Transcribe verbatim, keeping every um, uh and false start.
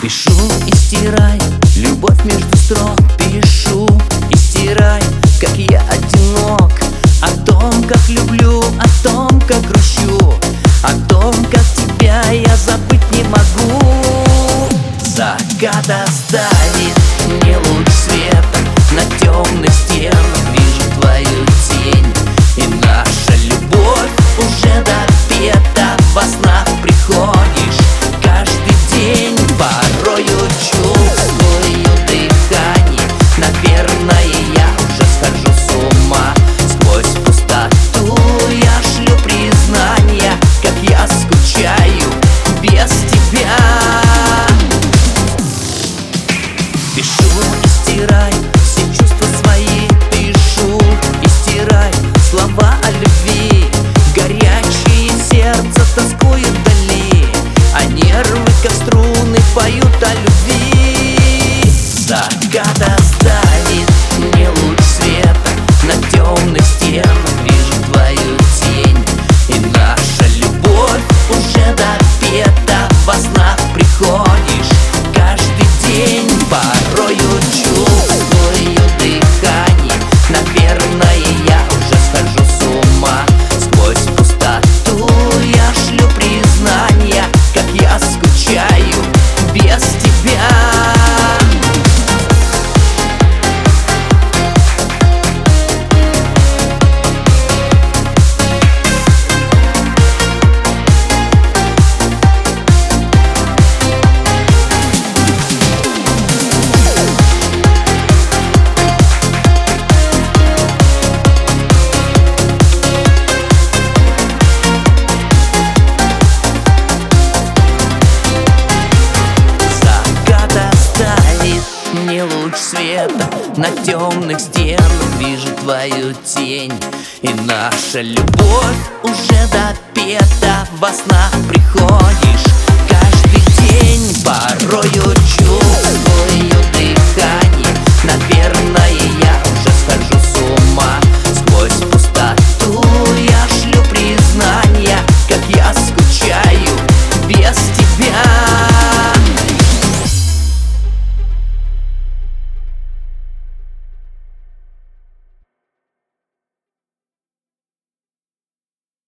Пишу и стирай любовь между строк. Пишу и стирай, как я одинок. О том, как люблю, о том, как грущу, о том, как тебя я забыть не могу. Закат оставит мне луч света на темных стенах. Вижу твою тень, и наша любовь уже допета. Во снах приходишь каждый день. Порою чувствую дыхание, наверное, я уже схожу с ума. Сквозь пустоту я шлю признания, как я скучаю без тебя. Пишу и стирай все чувства свои. Пишу и стирай слова о любви. Горячее сердце тоскует вдали, а нервы, как струны, поют о любви. Закат оставит мне луч света на темных стенах. Вижу твою тень, и наша любовь уже допета. Во снах приходишь каждый день. Порою чувствую дыхание, наверное, я уже схожу с ума. Сквозь пустоту я шлю признания, как я скучаю без тебя. Мне луч света на темных стенах. Вижу твою тень, и наша любовь уже допета. Во снах приходишь